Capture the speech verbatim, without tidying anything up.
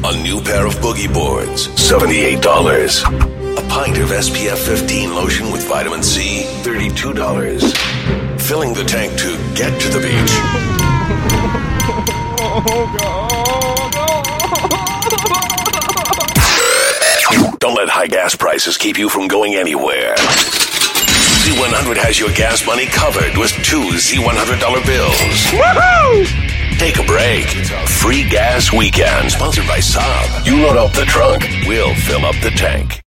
A new pair of boogie boards, seventy-eight dollars. A pint of S P F fifteen lotion with vitamin C, thirty-two dollars. Filling the tank to get to the beach. Oh, God. Don't let high gas prices keep you from going anywhere. Z one hundred has your gas money covered with two Z one hundred dollar bills. Woohoo! Take a break. Free gas weekend. Sponsored by Saab. You load up the trunk. We'll fill up the tank.